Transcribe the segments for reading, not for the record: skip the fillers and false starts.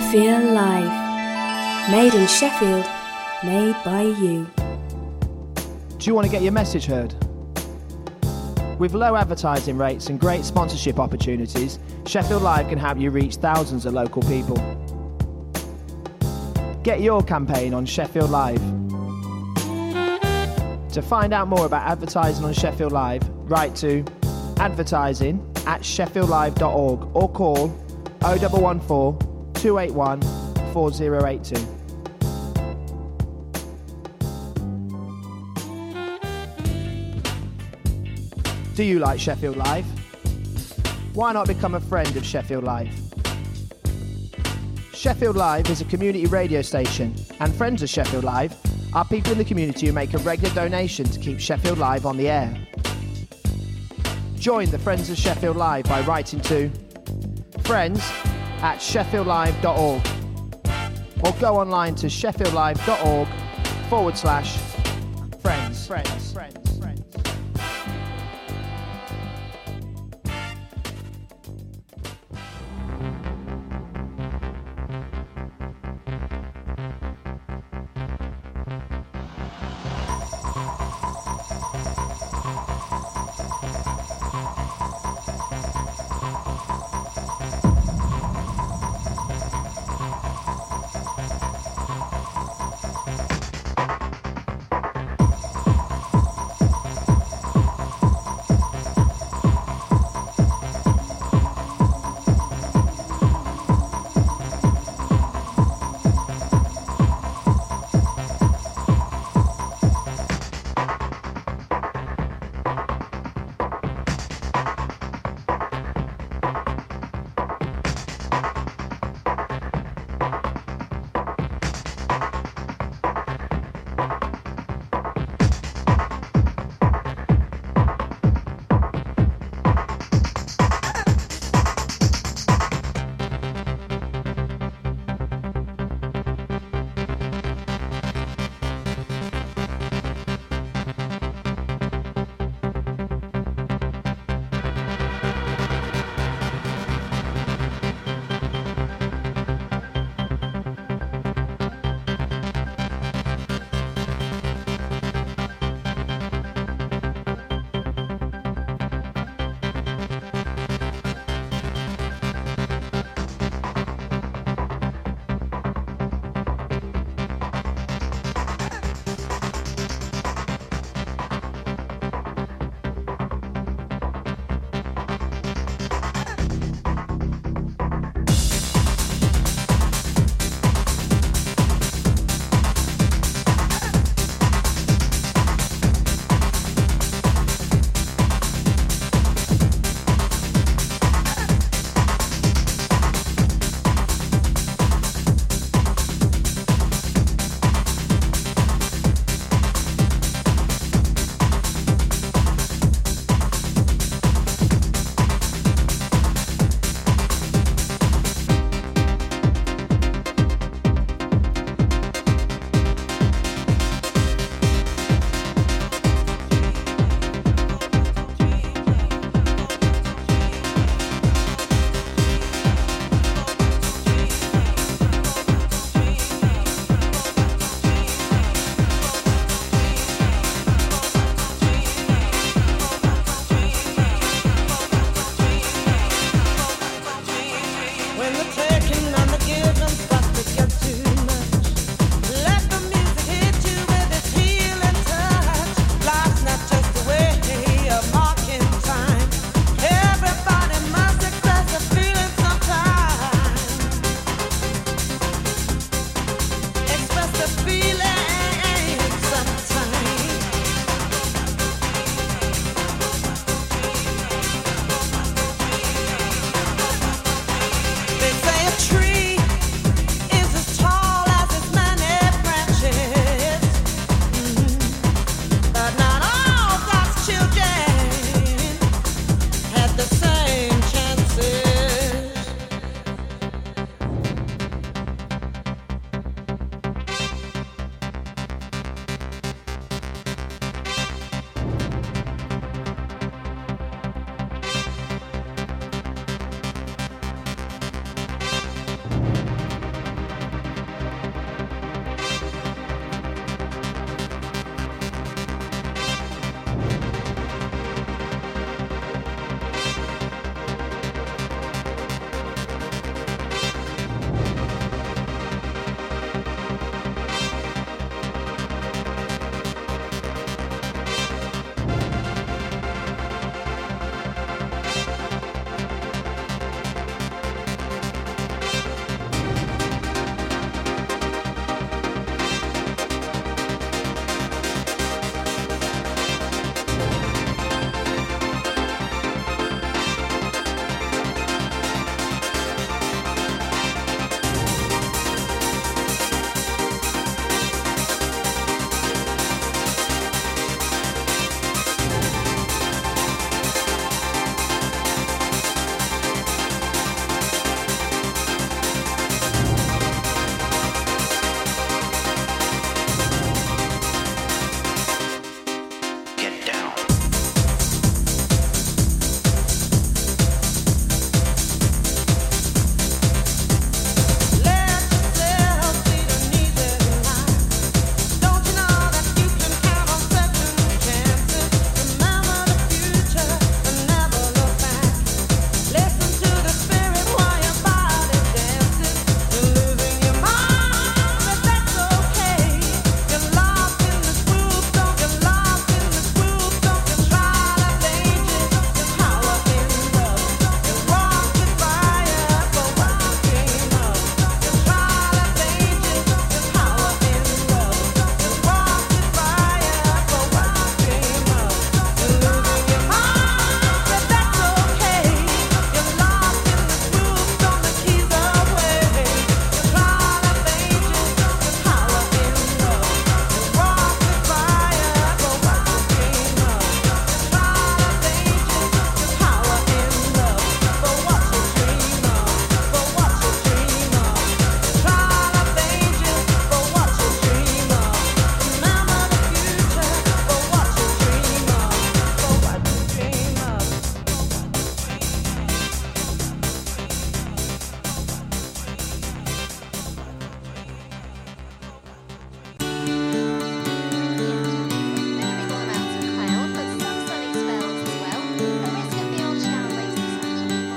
Feel Live. Made in Sheffield, made by you. Do you want to get your message heard? With low advertising rates and great sponsorship opportunities, Sheffield Live can help you reach thousands of local people. Get your campaign on Sheffield Live. To find out more about advertising on Sheffield Live, write to advertising@sheffieldlive.org or call 0114 281 4082. Do you like Sheffield Live? Why not become a friend of Sheffield Live? Sheffield Live is a community radio station, and friends of Sheffield Live are people in the community who make a regular donation to keep Sheffield Live on the air. Join the Friends of Sheffield Live by writing to friends@sheffieldlive.org or go online to sheffieldlive.org/friends.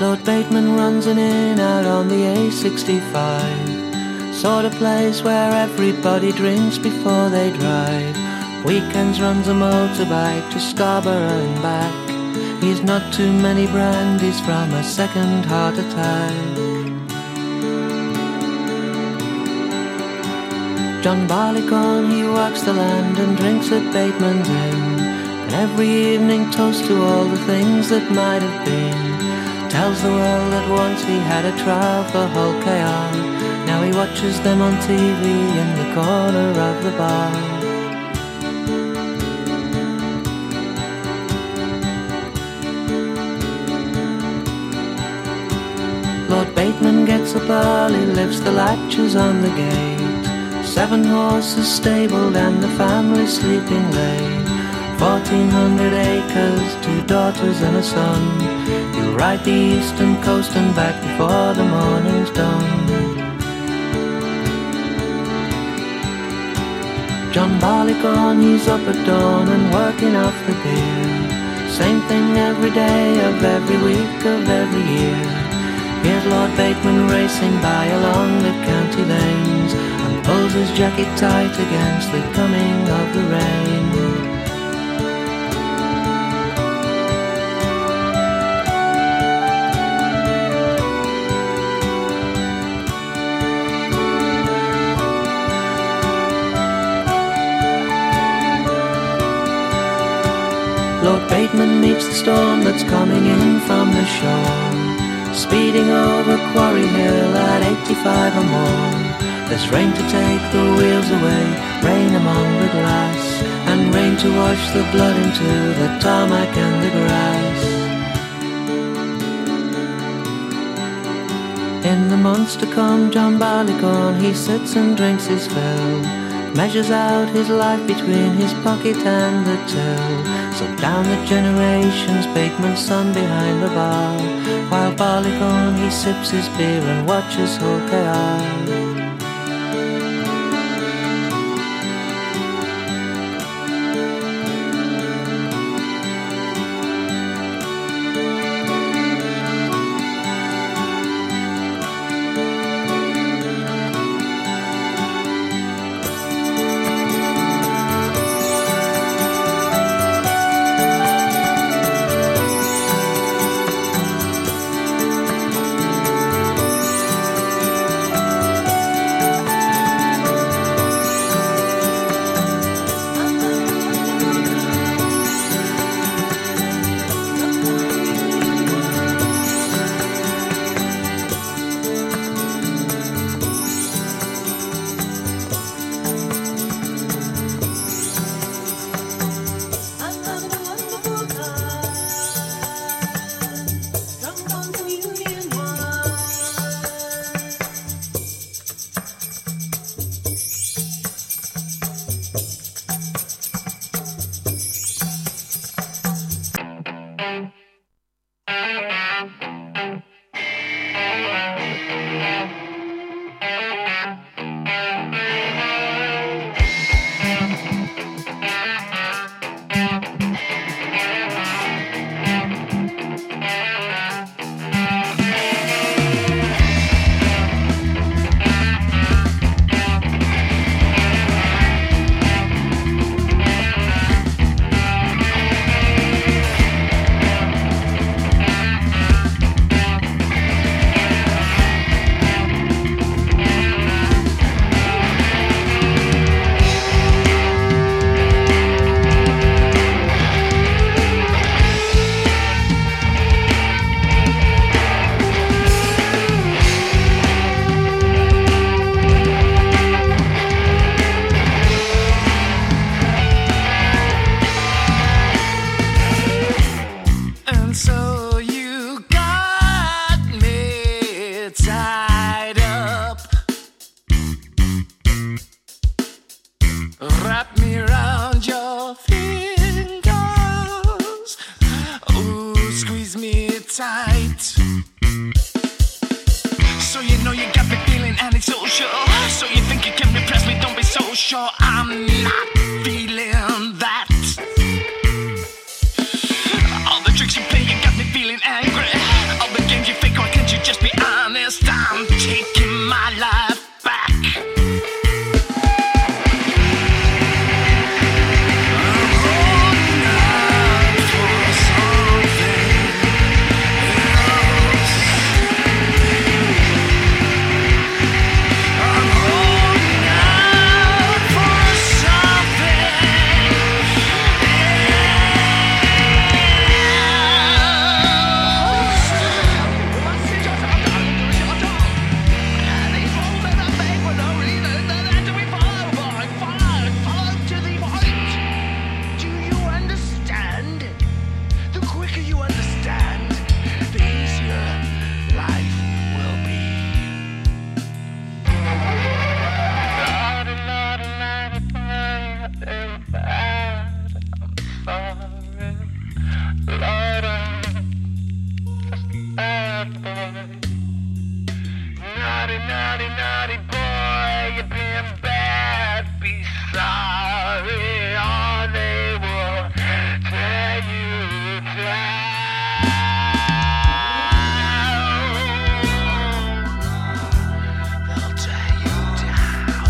Lord Bateman runs an inn out on the A65, sort of place where everybody drinks before they drive. Weekends runs a motorbike to Scarborough and back. He's not too many brandies from a second heart attack. John Barleycorn, he walks the land and drinks at Bateman's Inn, and every evening toasts to all the things that might have been. Tells the world that once he had a trial for Hull KR. Now he watches them on TV in the corner of the bar. Lord Bateman gets up early, lifts the latches on the gate. 7 horses stabled and the family sleeping late. 1,400 acres, 2 daughters and a son. He'll ride the eastern coast and back before the morning's done. John Barleycorn, he's up at dawn and working off the beer. Same thing every day of every week of every year. Here's Lord Bateman racing by along the county lanes, and pulls his jacket tight against the coming of the rain. Lord Bateman meets the storm that's coming in from the shore, speeding over Quarry Hill at 85 or more. There's rain to take the wheels away, rain among the glass, and rain to wash the blood into the tarmac and the grass. In the months to come, John Barleycorn, he sits and drinks his fill, measures out his life between his pocket and the till. So down the generations, Bateman's son behind the bar, while Barleycorn, he sips his beer and watches Hull KR. sure I'm not feeling that. All the tricks you play, you got me feeling angry. All the games you be sorry, or they will tear you down. They'll tear you down.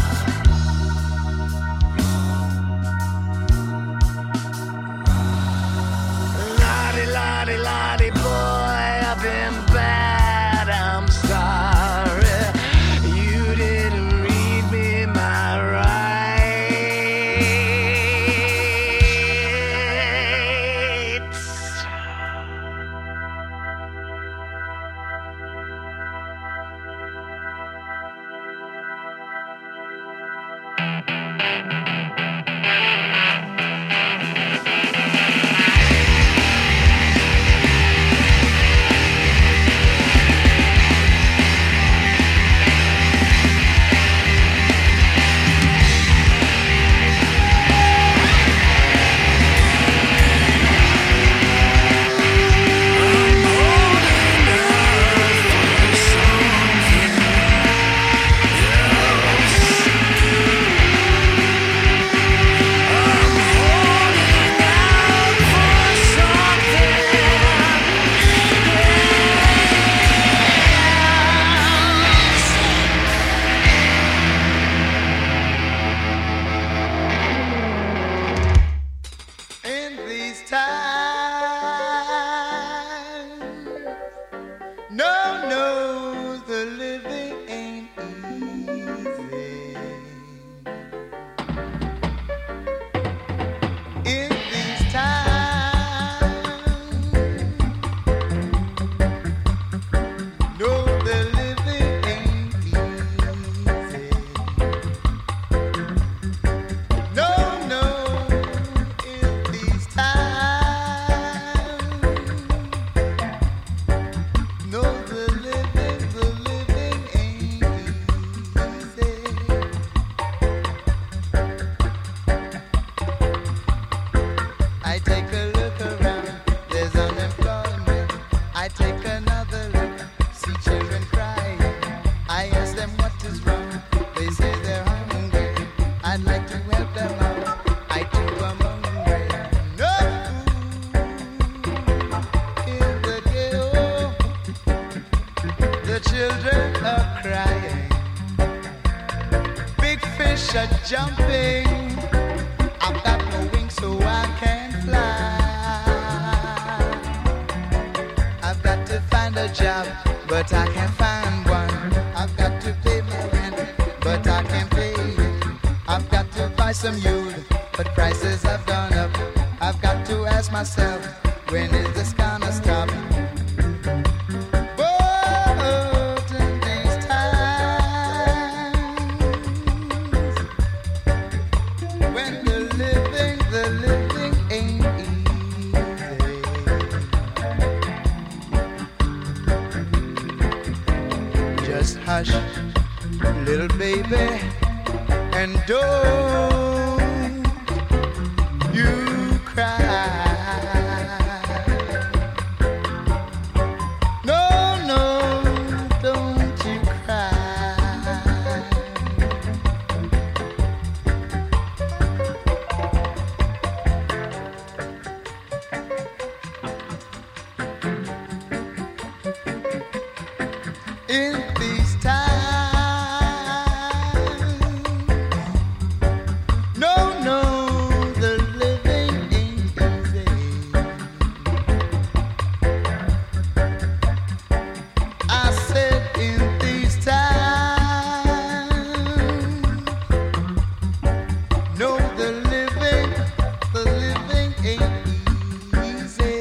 Lottie, lottie, lottie, boy, I've been bad, I'm sorry. You didn't read me my rights. In these times, no, the living ain't easy. In these times, no, the living ain't easy. No, in these times, no, the living ain't easy. I take a look around, there's unemployment. I take another look, see children crying. I ask them what is wrong, they say they're hungry. I'd like to help them out, I too am hungry. No food in the ghetto, the children are crying. Big fish are jumping, I've got no wings so I can't fly. I've got to find a job, but I can't find one. I've got to pay my rent, but I can't pay it. I've got to buy some youth, but prices have gone up. I've got to ask myself, when is this gonna stop? But in these times, when the living ain't easy. Just hush, little baby, and don't you cry. No, don't you cry. In these times, no, the living ain't easy. I said in these times, no, the living ain't easy.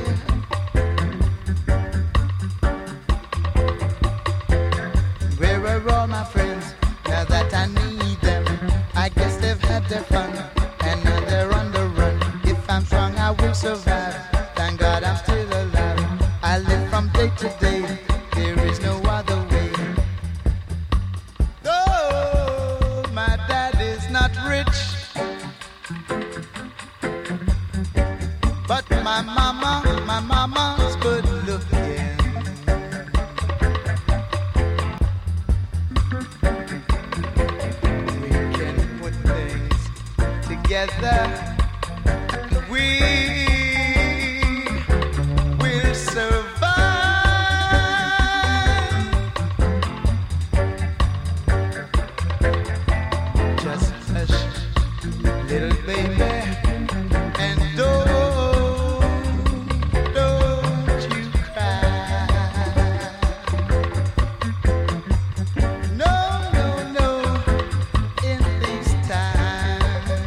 Where are all my friends now that I need them? I guess they've had their fun and now they're on the run. If I'm strong, I will survive. Thank God I'm still alive. I live from day to day. There is no other way. Though my dad is not rich, but my mama's good looking. We can put them together we will survive. Just hush, little baby, and don't you cry. No, no, no, in these times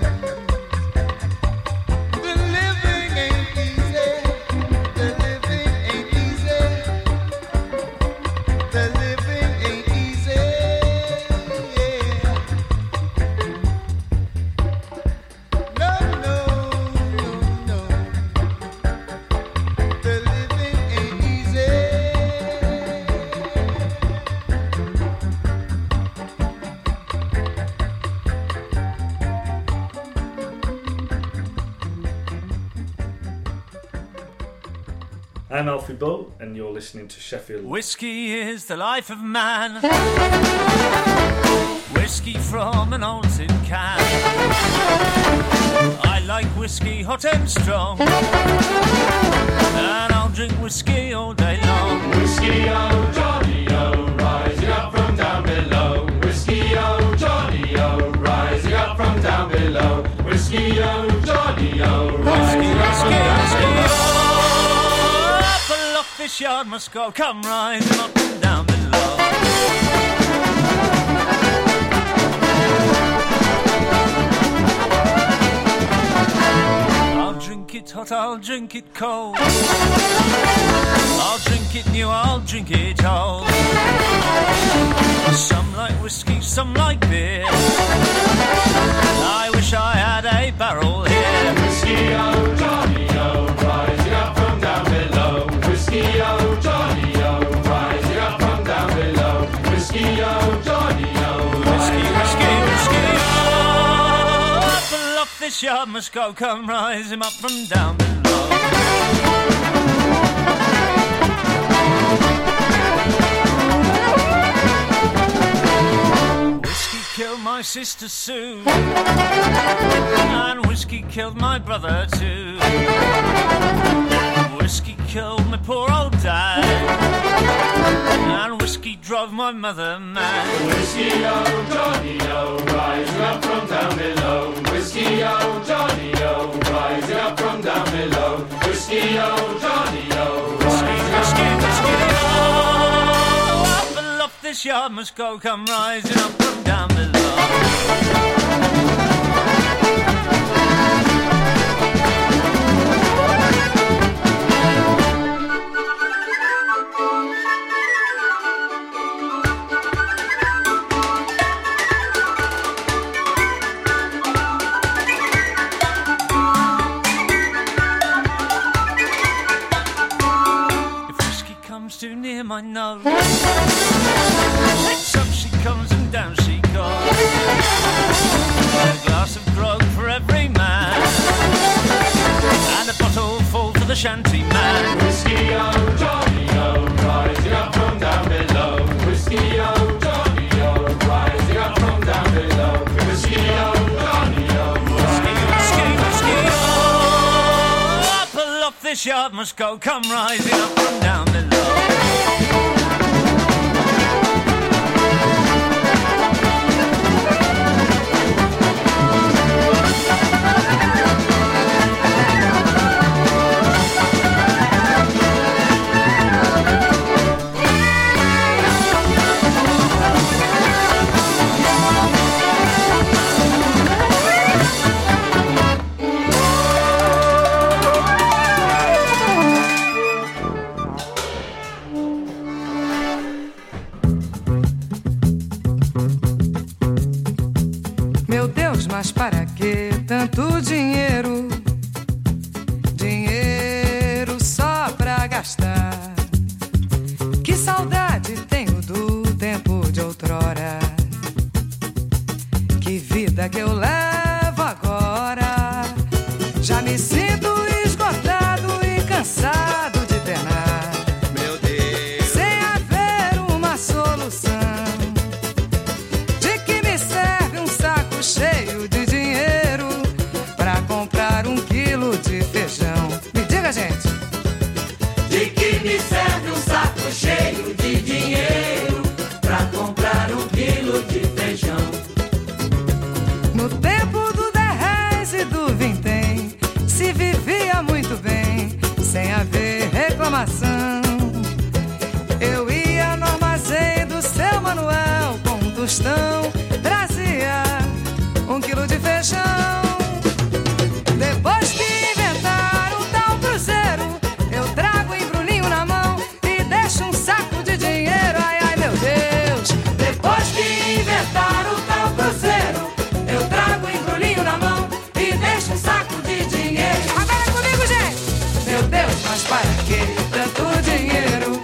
the living ain't easy. The living ain't easy. The living ain't easy. Yeah. No, no, no, no. The living ain't easy. I'm Alfie Bull, and you're listening to Sheffield. Whiskey is the life of man. Whiskey from an old tin can. I like whiskey hot and strong, and I'll drink whiskey all day long. Whiskey, oh Johnny, oh, rising up from down below. Whiskey, oh Johnny, oh, rising up from down below. Whiskey, oh Johnny, oh, rising up from down below. Up aloft this yard must go, come rising up and down below. I'll drink it hot, I'll drink it cold. I'll drink it new, I'll drink it old. Some like whiskey, some like beer. I wish I had a barrel here. Whiskey, oh Johnny, oh, rising up from down below. Whiskey, oh Johnny, oh, rising up from down below. Whiskey, oh Johnny, oh, Whiskey, rising whiskey, up whiskey, oh, up aloft this yard must go, come rise him up from down below. Whiskey killed my sister Sue, and whiskey killed my brother too. Whiskey killed my poor old dad, and whiskey drove my mother mad. Whiskey, oh Johnny, oh, rising up from down below. Whiskey, oh Johnny, oh, rising up from down below. Whiskey, oh Johnny, oh, rising up from down below. Oh, up aloft this yard must go, come rising up from down below. If whiskey comes too near my nose, next up she comes and down she goes. A glass of grog for every man, and a bottle full for the shanty man. Whiskey, oh Johnny, oh, rising up from down below. Whiskey, oh Johnny, oh, rising up from down below. Whiskey, oh Johnny, oh, Whiskey, rising whiskey, whiskey, oh, up aloft this yard must go, come rising up from down below. Meu Deus, mas para que tanto dinheiro? Dinheiro só pra gastar. Que saudade tenho do tempo de outrora. Que vida que eu levo agora. Já me sinto esgotado e cansado de penar. Meu Deus, Sem haver uma solução. De que me serve um saco cheio de dinheiro feijão. Depois que inventaram o tal cruzeiro, eu trago o embrulhinho na mão e deixo um saco de dinheiro. Ai, ai, meu Deus. Depois que inventaram o tal cruzeiro, eu trago o embrulhinho na mão e deixo um saco de dinheiro. Agora é comigo, gente. Meu Deus, mas para que tanto dinheiro?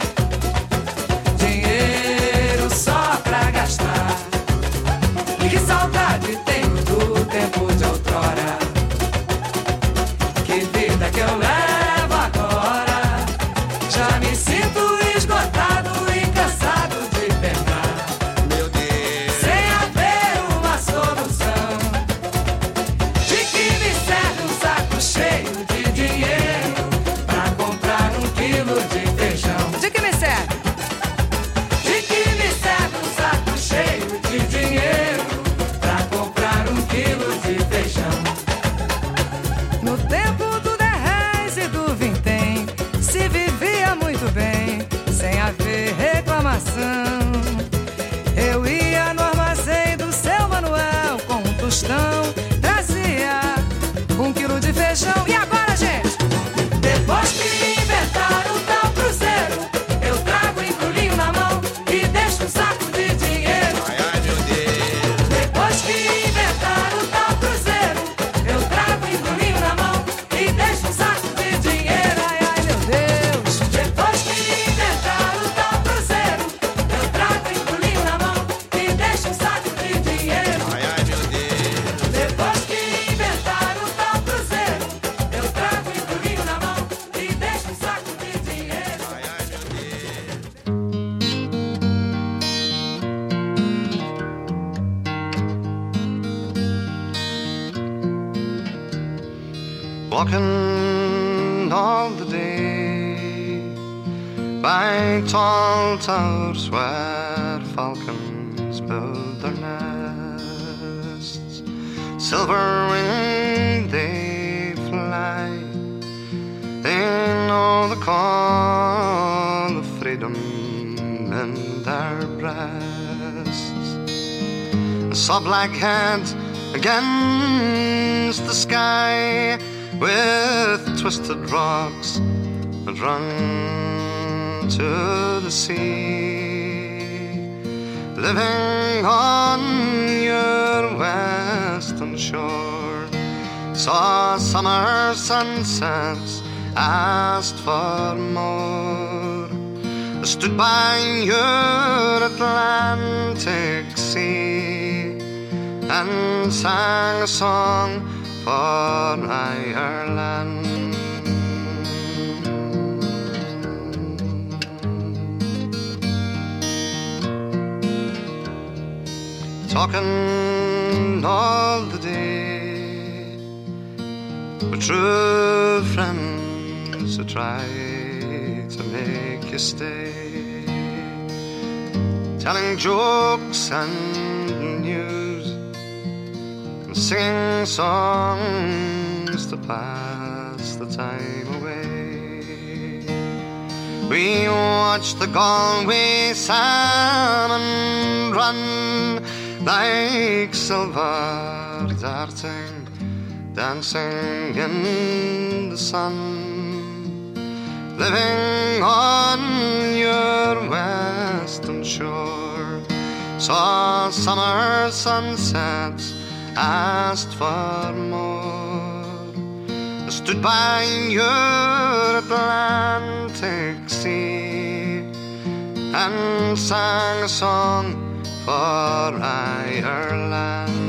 Dinheiro só pra gastar. Que saudade tenho do tempo de outrora. Que vida que eu levo agora. Já me sinto esgotado e cansado de penar. Meu Deus. Sem haver uma solução. De que me serve um saco cheio de dinheiro pra comprar 1 quilo de feijão? De que me serve? De que me serve um saco cheio de dinheiro pra comprar 1 quilo de feijão? No tempo do 10 réis e do vintém se vivia muito bem, sem haver reclamação. Eu ia no armazém do seu Manuel com um tostão, trazia 1 quilo de feijão. E agora, gente? Depois que inventaram o tal cruzeiro, eu trago o embrulhinho na mão e deixo um saco de dinheiro. Ai, ai, meu Deus. Depois que inventaram o tal cruzeiro, eu trago o embrulhinho na mão e deixo um saco de dinheiro. Ai, ai, meu Deus. Depois que inventaram o tal cruzeiro, eu trago o embrulhinho na mão e deixo um saco de dinheiro. Ai, ai, meu Deus. Depois que inventaram o tal cruzeiro, eu trago o embrulhinho na mão e deixo um saco de dinheiro. Ai, ai, meu Deus. Walking all the day by tall towers where falcons build their nests. Silver winged they fly, they know the call of freedom in their breasts. I saw black head against the sky with twisted rocks that run to the sea. Living on your western shore, saw summer sunsets, asked for more. I stood by your Atlantic sea and sang a song for Ireland. Talking all the day with true friends who try to make you stay, telling jokes and news and singing songs to pass the time away. We watch the Galway salmon run like silver darting, dancing in the sun. Living on your western shore, saw summer sunsets, asked for more. I stood by your Atlantic sea and sang a song for Ireland.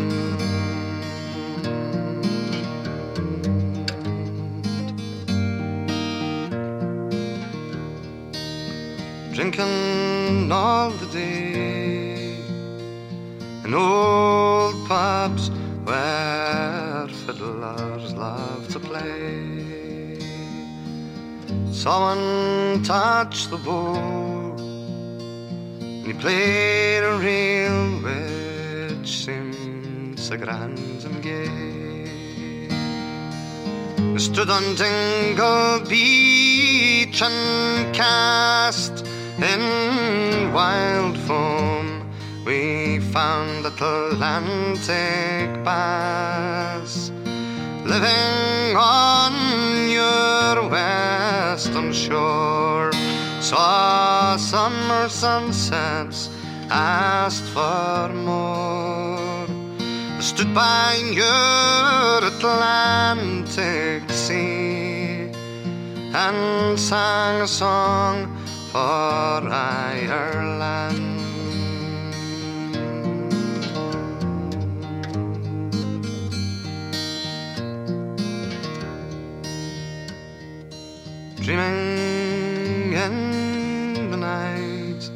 Drinking all the day in old pubs where fiddlers love to play. Someone touched the bow and he played a reel which seemed so grand and gay. We stood on Dingle Beach and cast in wild foam. We eastbound Atlantic bass, living on your western shore, saw summer sunsets, asked for more, stood by your Atlantic sea and sang a song for Ireland. Dreaming in the night,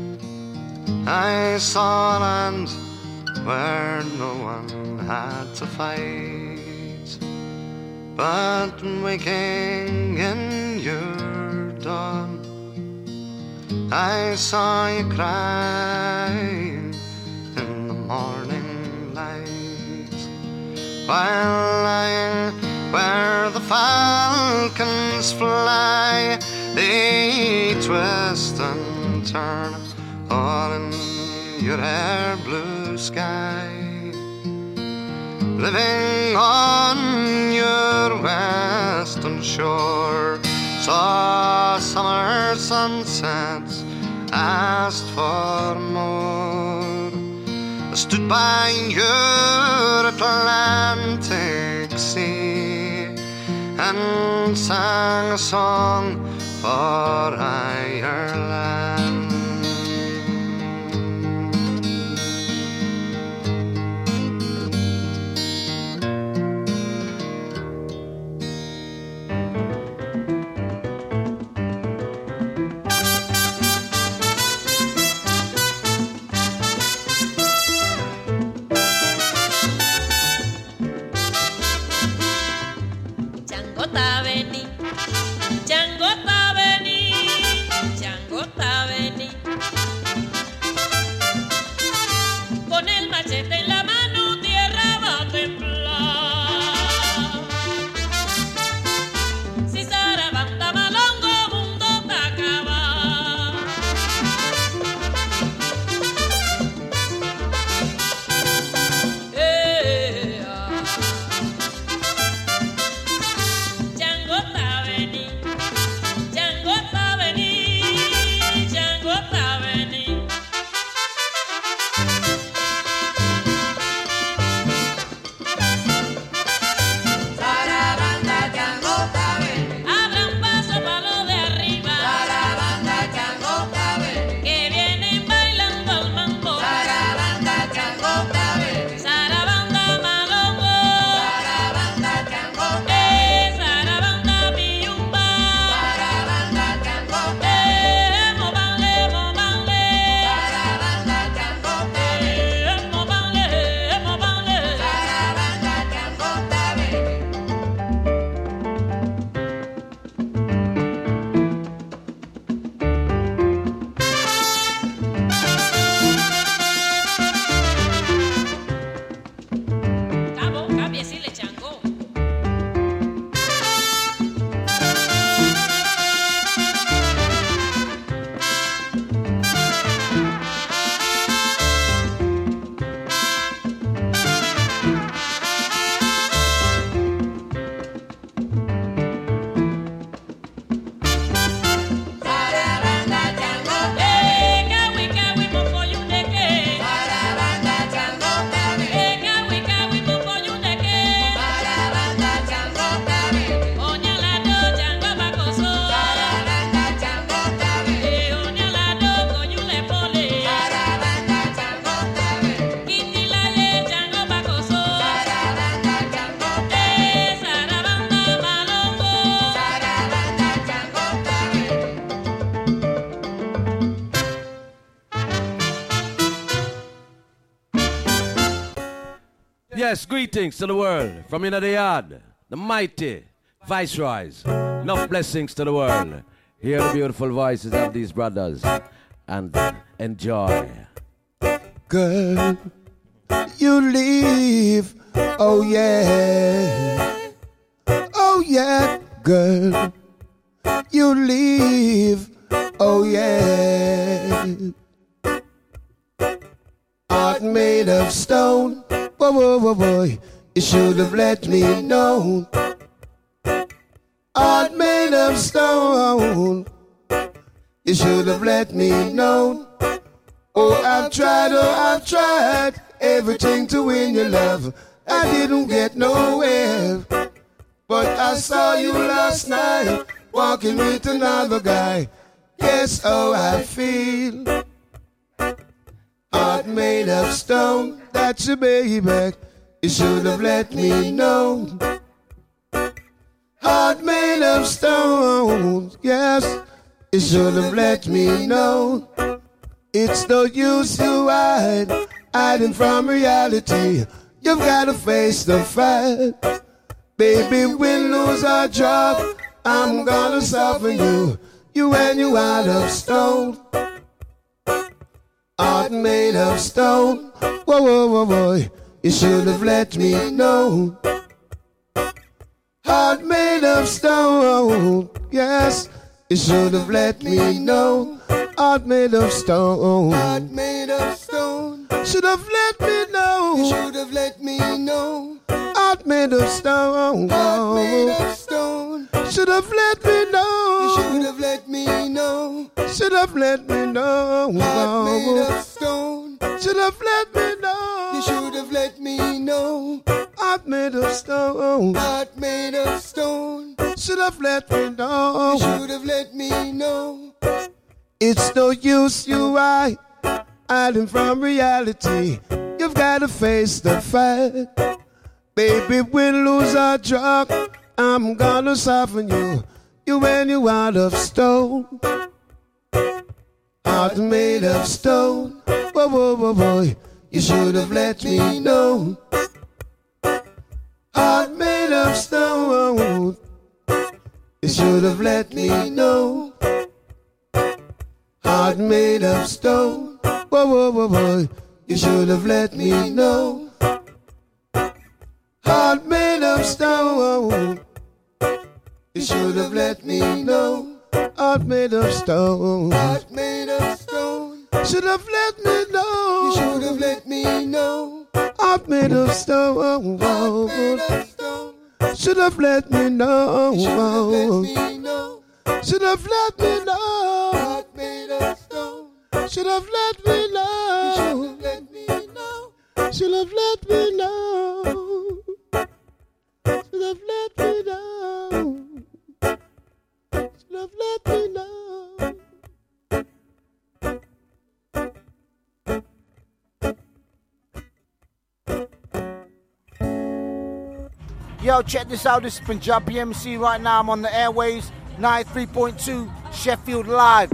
I saw a land where no one had to fight, but waking in your dawn, I saw you crying in the morning light, while lying where the falcons fly, they twist and turn all in your hair blue sky, living on your western shore, saw summer sunsets, asked for more, stood by your Atlantic sea and sang a song for Ireland. Yes, greetings to the world from in the yard, the mighty Viceroys. Enough blessings to the world. Hear the beautiful voices of these brothers and enjoy. Girl, you leave, oh yeah, oh yeah, girl, you leave, oh yeah. heart made of stone. Whoa, whoa, whoa, boy, you should have let me know. Heart made of stone. You should have let me know. Oh, I've tried everything to win your love. I didn't get nowhere. But I saw you last night, walking with another guy. Guess how I feel. Heart made of stone, that's your baby. You should have let me know. Heart made of stone, yes. You should have let me know. It's no use you hiding from reality. You've got to face the fact. Baby, we'll lose our job. I'm gonna soften you. You and you out of stone. Heart made of stone. Whoa, whoa, whoa, boy, you should have let me know. Heart made of stone. Yes, you should have let me know. Heart made of stone. Heart made of stone. Should have let me know. You should have let me know. Heart made of stone. Heart made of stone. Should have let me know. You should have let me know. Should have let me know. Heart made of stone. Should have let me know. You should have let me know. Heart made of stone. Heart made of stone. Should have let me know. You should have let me know. It's no use you hiding from reality. You've got to face the fact. Baby, we'll lose our job. I'm gonna soften you. You and you out of stone. Heart made of stone. Whoa, whoa, whoa, boy, you should have let me know. Heart made of stone. You should have let me know. Heart made of stone. Whoa, whoa, whoa, boy, you should have let me know. Heart made of stone. You should have let me know. Heart made of stone. Heart made of stone. Should have let me know. You should have let me know. Heart made of stone. Heart made of stone. Should have let me know. Should have let me know. Heart made of stone. Should have let me know. Should have let me know. Should have let me know. Should have let me know. Should have let me know. Yo, check this out. This is Punjabi MC right now. I'm on the airways, 93.2 Sheffield Live.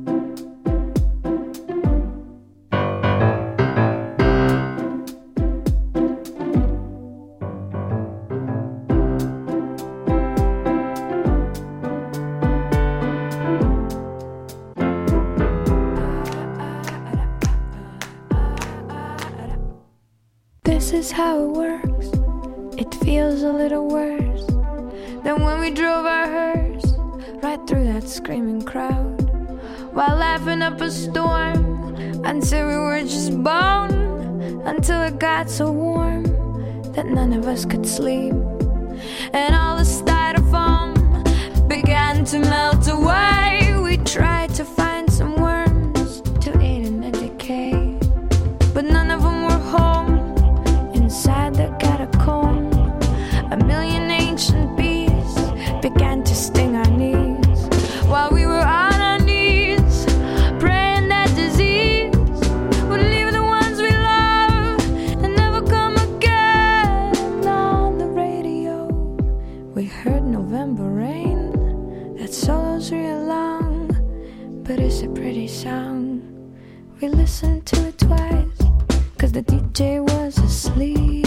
This is how it works. It feels a little worse than when we drove our hearse right through that screaming crowd, while laughing up a storm until we were just bone, until it got so warm that none of us could sleep, and all the styrofoam began to melt away. We tried to find some worms to aid in the decay, but none of them were home. Inside the catacomb, a million ancient bees began to sting our knees, while we were on our knees, praying that disease would leave the ones we love and never come again. On the radio, we heard November rain. That solo's real long, but it's a pretty song. We listened to it twice, 'cause the DJ was asleep.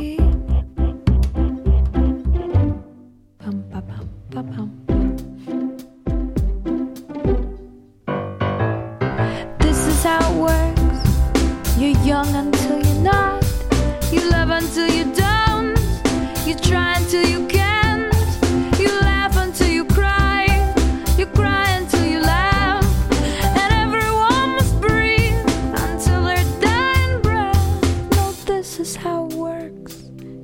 Bum, ba, bum, ba, bum. This is how it works. You're young until you're not. You love until you don't. You try until you can't. You laugh until you cry. You cry until you laugh. And everyone must breathe until their dying breath.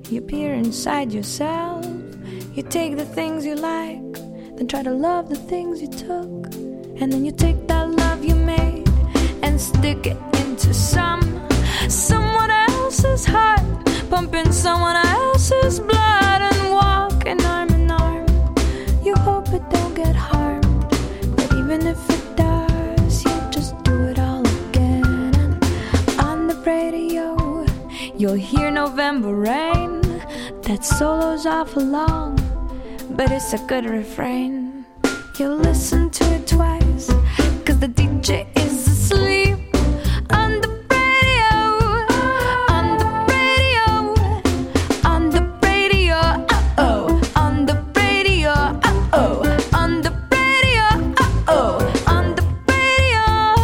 You peer inside yourself. You take the things you like, then try to love the things you took. And then you take that love you made and stick it into someone else's heart, pumping someone else's blood, and walking arm in arm. You hope it don't get harmed, but even if it does, you just do it all again. And on the radio, you'll hear November Rain. That solo's awful long, but it's a good refrain. You'll listen to it twice, 'cause the DJ is asleep. On the radio, on the radio, on the radio, uh-oh. On the radio, uh-oh. On the radio, uh-oh. On the radio.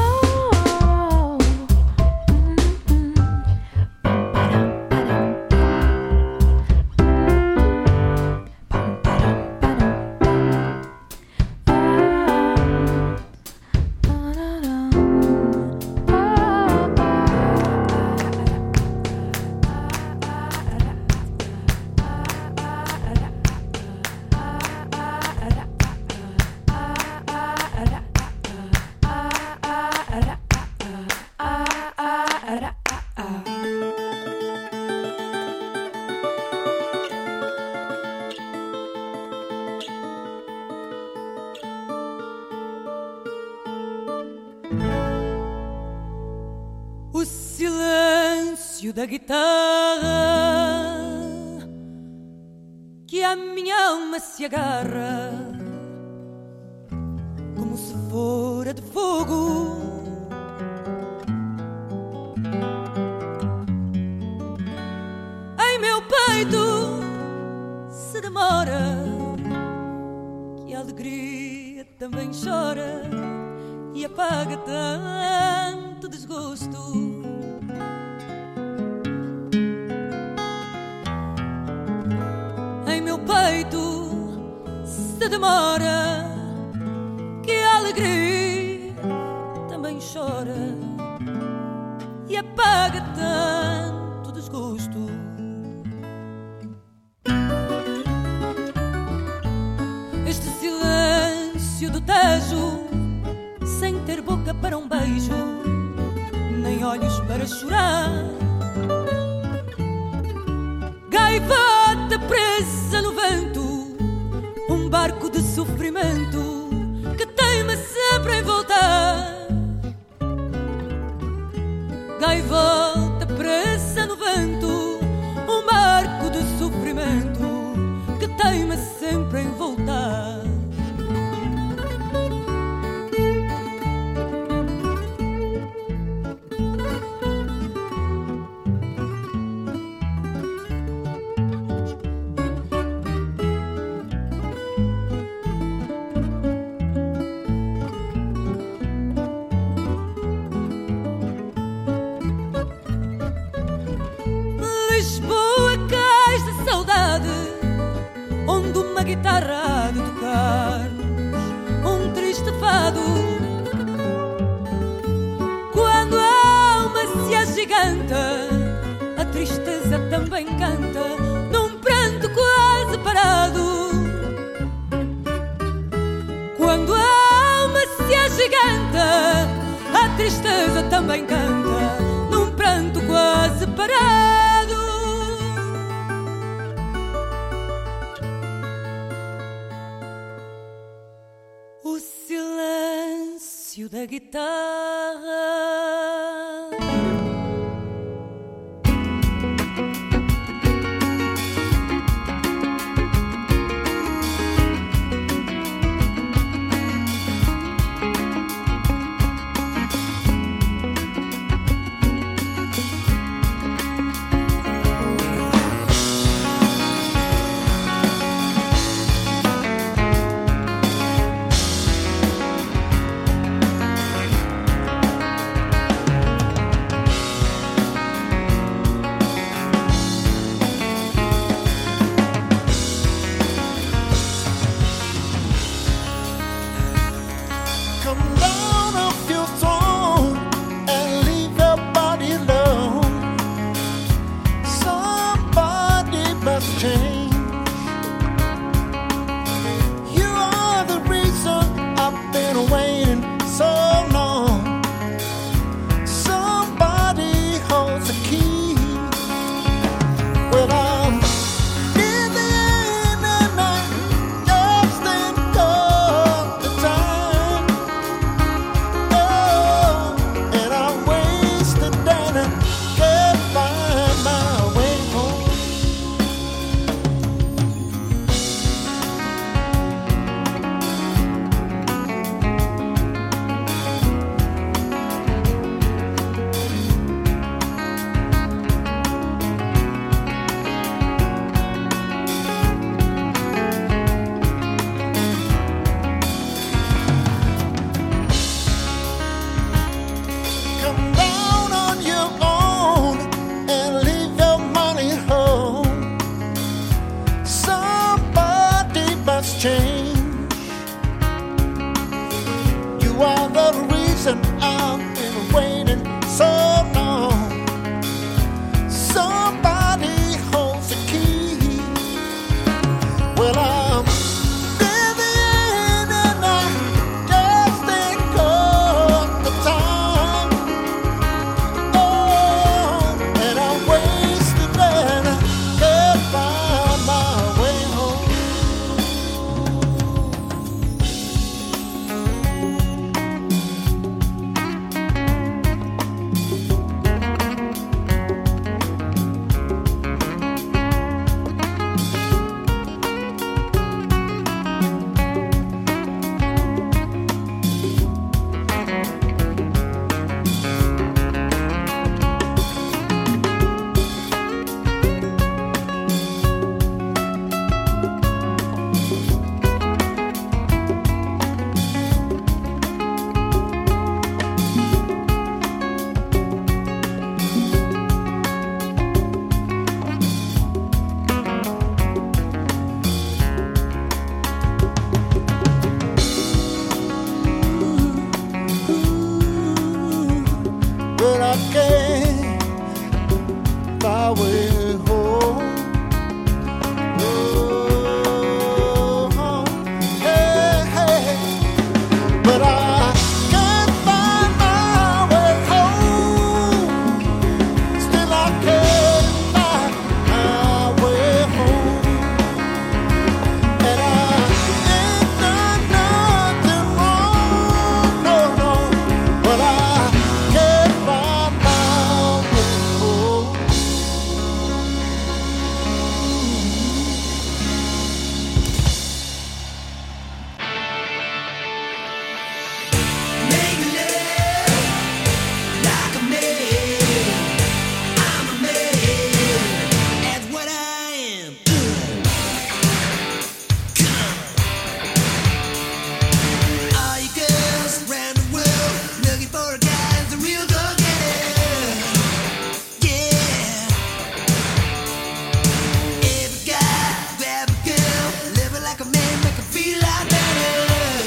O silêncio da guitarra que a minha alma se agarra como se fora de fogo. Em meu peito se demora, que a alegria também chora e apaga tanto desgosto. Em meu peito se demora, que a alegria também chora e apaga tanto desgosto. Este silêncio do Tejo, sem ter boca para um beijo, nem olhos para chorar. Gaivota presa no vento, um barco de sofrimento que teima sempre em voltar. Gaivota presa no vento, um barco de sofrimento que teima sempre em voltar. Lisboa cais de saudade, onde uma guitarra há de tocar-nos um triste fado. Quando a alma se agiganta, a tristeza também canta num pranto quase parado. Quando a alma se agiganta, a tristeza também canta num pranto quase parado. O silêncio da guitarra. way home. Oh, hey, hey. But I can't find my way home. Still I can't find my way home. And I ain't done nothing wrong, no, no. But I can't find my way home. Make love like a man. I'm a man. That's what I am. All you girls around the world looking for a guy who's a real go-getter. Yeah. Every guy grab a girl, living like a man, make her feel like better.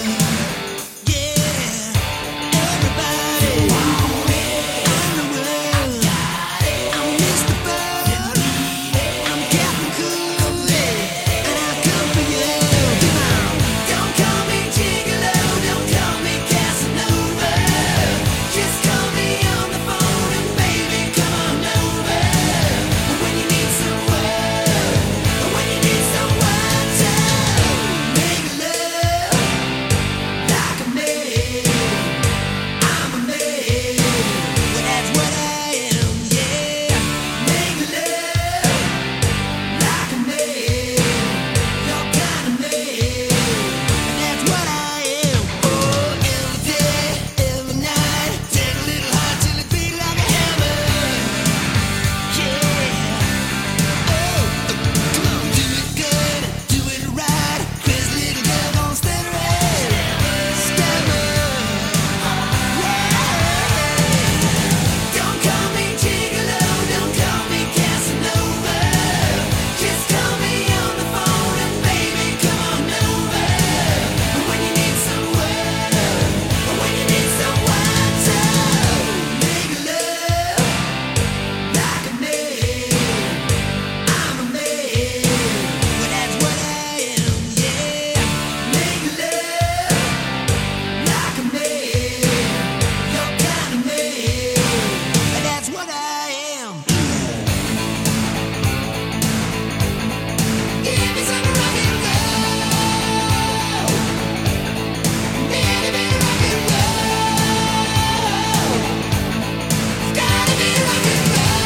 Yeah. Everybody in the world. I'm Mr. Bird. I'm Captain Cool. And I come for you. Come on. Don't call me Gigolo. Don't call me Casanova. Just call me on the phone and baby, come on over. When you need some work, when you need some water, make love like a man. I'm a man. Well, that's what I am, yeah. Make love like a man. Your kind of man. That's what I am. Oh, every day, every night, take a little heart till it beat like a hammer. Yeah. Oh, come on, do it good, do it right. Crazy little girl gon' stand right. Stammer. Don't call me Gigolo, don't call me Casanova. Just call me on the phone and baby, come on over. When you need some work, when you need some water, make love like a man. I'm a man. Well, that's what I am, yeah. Make love like a man. Your kind of man. And that's what I am. Give me some rock and roll. Baby, baby, rock and roll. Gotta be rock and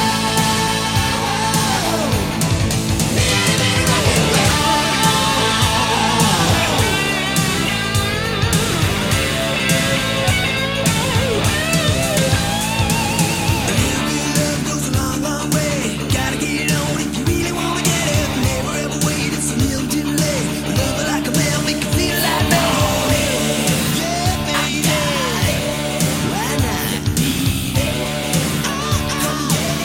roll. Baby, baby, rock and love goes a long, long way. Gotta get it on if you really wanna get it. Never ever wait, it's a little too late. Love her like a man, make her feel like me. Yeah, baby. Why not? Come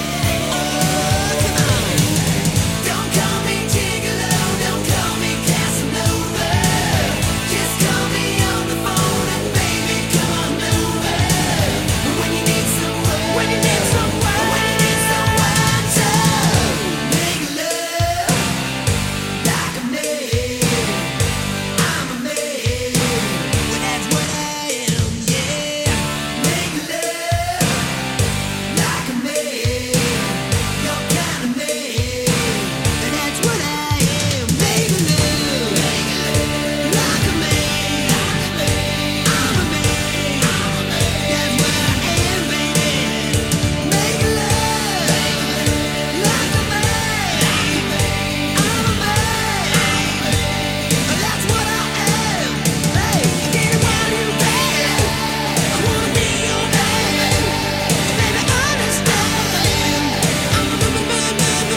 on. Don't call me Gigolo, don't call me Casanova. Just call me on the phone and baby, come on over. When you need some work, when you need some work, when you need some water, make love like a man. I'm a man. Well, that's what I am, yeah. Make love like a man. Your kind of man. And that's what I am. Make love like a man. I'm a man. That's what I am, baby. Make love like a man. I'm a man. That's what I am. Hey, get it while you can. I wanna be your man. Baby, understand. I'm a man.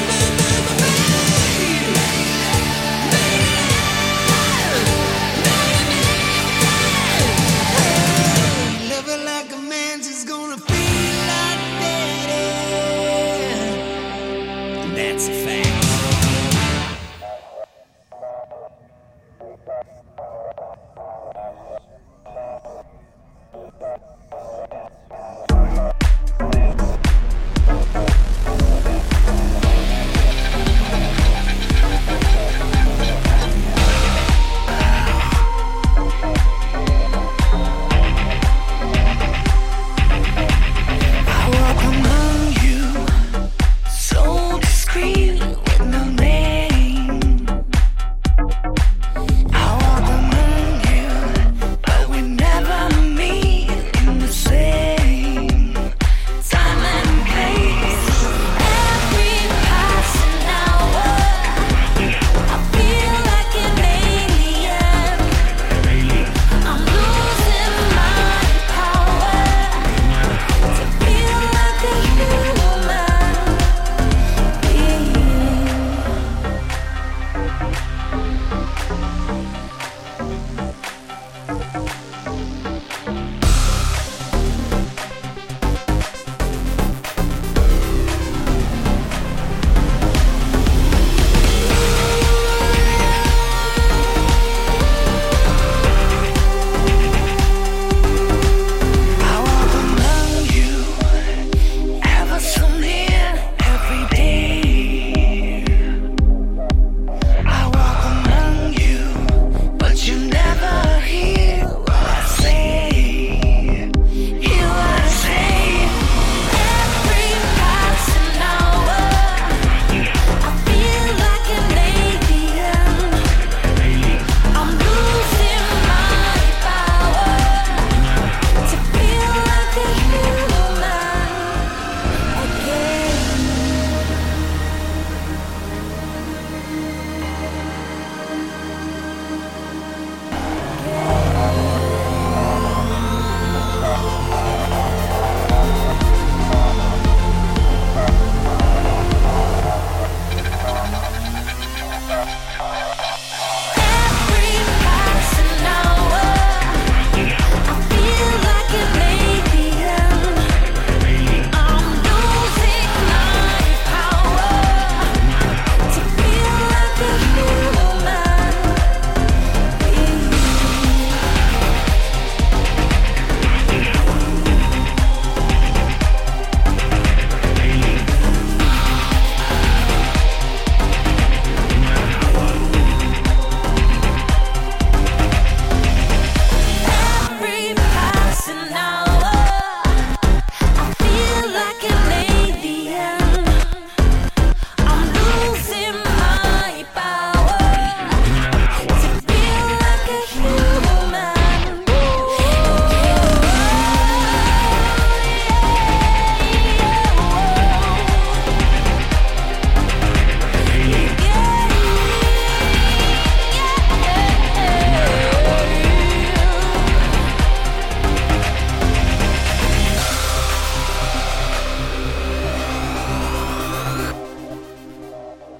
Living like a man's just gonna feel like daddy. That's a fact.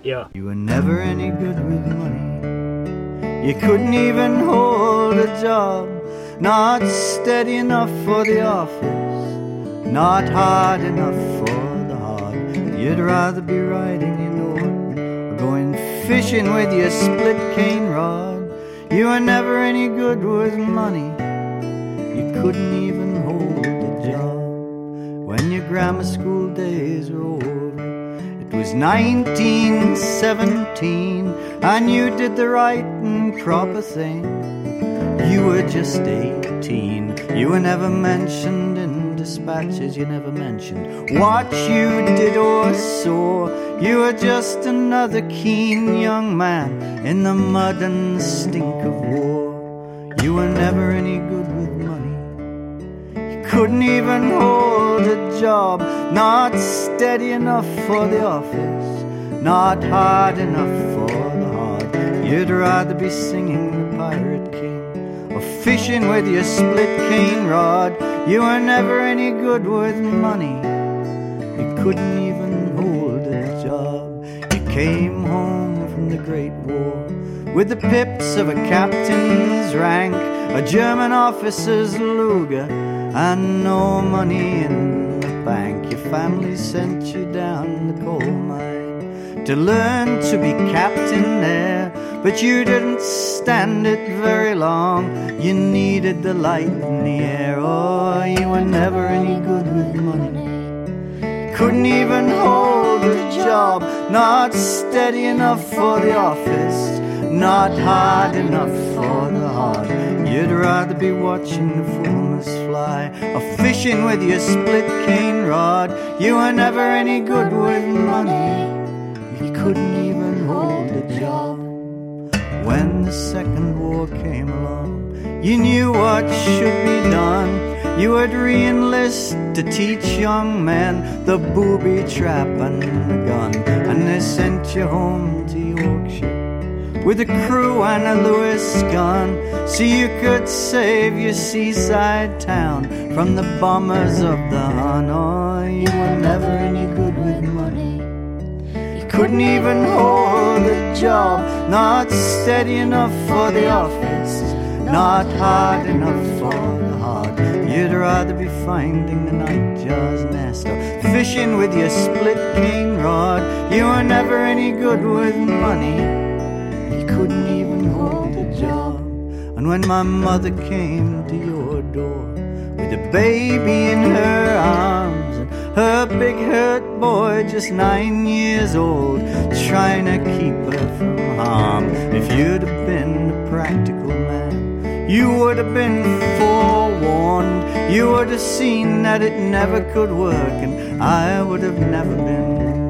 Yeah. You were never any good with money. You couldn't even hold a job. Not steady enough for the office. Not hard enough for the hard. You'd rather be riding in Norton or going fishing with your split cane rod. You were never any good with money. You couldn't even hold a job. When your grammar school days were over, it was 1917, and you did the right and proper thing. You were just 18. You were never mentioned in dispatches. You never mentioned what you did or saw. You were just another keen young man in the mud and the stink of war. You were never any good with money. You couldn't even hold a job. Not steady enough for the office. Not hard enough for the hard. You'd rather be singing the Pirate King or fishing with your split cane rod. You were never any good with money. You couldn't even hold a job. You came home from the Great War with the pips of a captain's rank, a German officer's Luger, and no money in the bank. Your family sent you down the coal mine to learn to be captain there, but you didn't stand it very long. You needed the light in the air. Oh, you were never any good with money. Couldn't even hold a job. Not steady enough for the office. Not hard enough for the hard. You'd rather be watching the fulmars fly or fishing with your split cane rod. You were never any good with money. You couldn't even hold a job. When the Second War came along, you knew what should be done. You would re-enlist to teach young men the booby trap and the gun. And they sent you home to Yorkshire with a crew and a Lewis gun, so you could save your seaside town from the bombers of the Hun. Oh, you were never any good with money. You couldn't even hold a job. Not steady enough for the office. Not hard enough for the hard. You'd rather be finding the nightjar's nest or fishing with your split cane rod. You were never any good with money. You couldn't even hold a job. And when my mother came to your door with a baby in her arms and her big hurt boy just 9 years old, trying to keep her from harm, if you'd have been a practical man, you would have been forewarned. You would have seen that it never could work, and I would have never been born.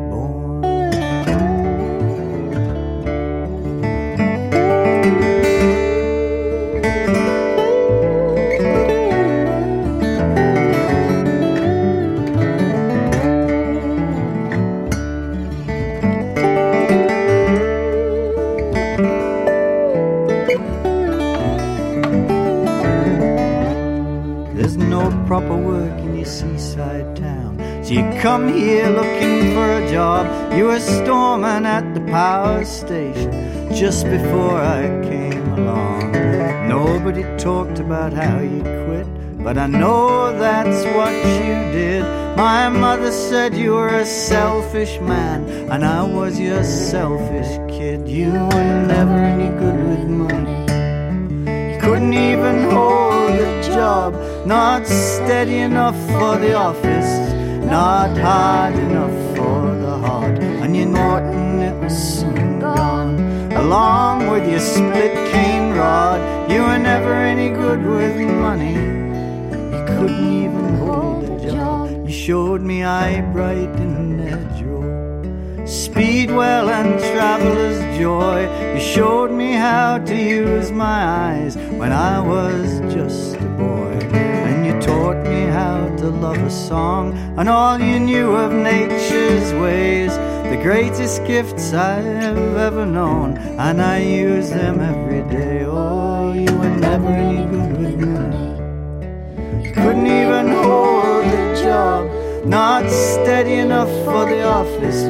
Proper work in your seaside town, so you come here looking for a job. You were storming at the power station just before I came along. Nobody talked about how you quit, but I know that's what you did. My mother said you were a selfish man, and I was your selfish kid. You were never any good with money. You couldn't even hold a job. Not steady enough for the office. Not hard enough for the hard. And you Norton, it was soon gone, along with your split cane rod. You were never any good with money. You couldn't even hold a job. You showed me Eyebright in their drawer, Speedwell and Traveler's Joy. You showed me how to use my eyes when I was just a boy. And you taught me how to love a song and all you knew of nature's ways. The greatest gifts I've ever known, and I use them every day. Oh, you were never any good with money. You couldn't even hold a job. Not steady enough for the office.